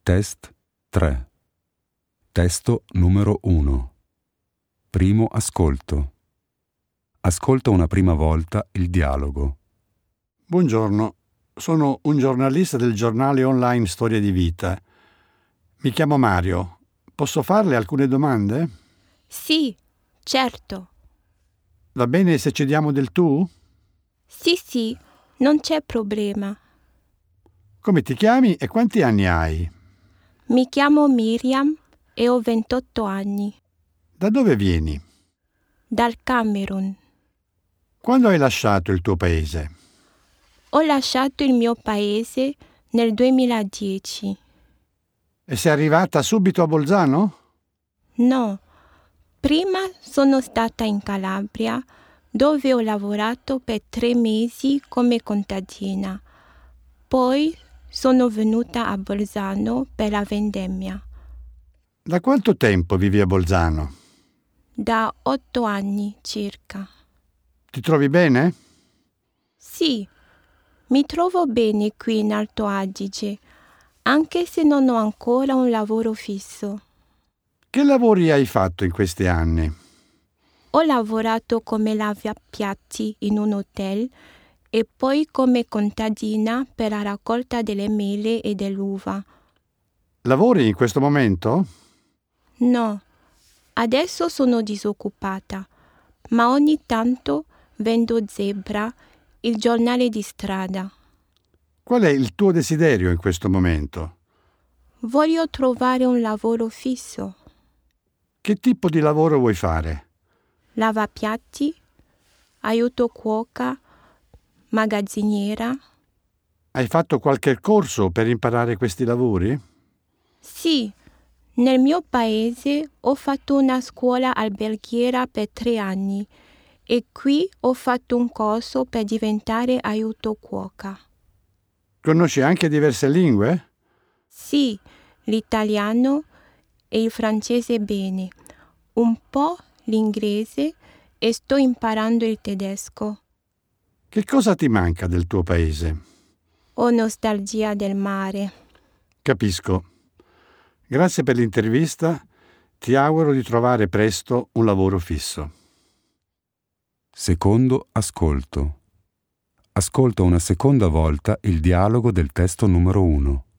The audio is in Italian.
Test 3. Testo numero 1. Primo ascolto. Ascolta una prima volta il dialogo. Buongiorno, sono un giornalista del giornale online Storia di Vita. Mi chiamo Mario. Posso farle alcune domande? Sì, certo. Va bene se ci diamo del tu? Sì, non c'è problema. Come ti chiami e quanti anni hai? Mi chiamo Miriam e ho 28 anni. Da dove vieni? Dal Camerun. Quando hai lasciato il tuo paese? Ho lasciato il mio paese nel 2010. E sei arrivata subito a Bolzano? No, prima sono stata in Calabria, dove ho lavorato per 3 mesi come contadina. Poi sono venuta a Bolzano per la vendemmia. Da quanto tempo vivi a Bolzano? Da 8 anni circa. Ti trovi bene? Sì, mi trovo bene qui in Alto Adige, anche se non ho ancora un lavoro fisso. Che lavori hai fatto in questi anni? Ho lavorato come lavapiatti in un hotel e poi come contadina per la raccolta delle mele e dell'uva. Lavori in questo momento? No, adesso sono disoccupata, ma ogni tanto vendo Zebra, il giornale di strada. Qual è il tuo desiderio in questo momento? Voglio trovare un lavoro fisso. Che tipo di lavoro vuoi fare? Lavapiatti, aiuto cuoca, magazziniera. Hai fatto qualche corso per imparare questi lavori? Sì, nel mio paese ho fatto una scuola alberghiera per 3 anni e qui ho fatto un corso per diventare aiuto cuoca. Conosci anche diverse lingue? Sì, l'italiano e il francese bene, un po' l'inglese e sto imparando il tedesco. Che cosa ti manca del tuo paese? Ho nostalgia del mare. Capisco. Grazie per l'intervista. Ti auguro di trovare presto un lavoro fisso. Secondo ascolto. Ascolta una seconda volta il dialogo del testo numero 1.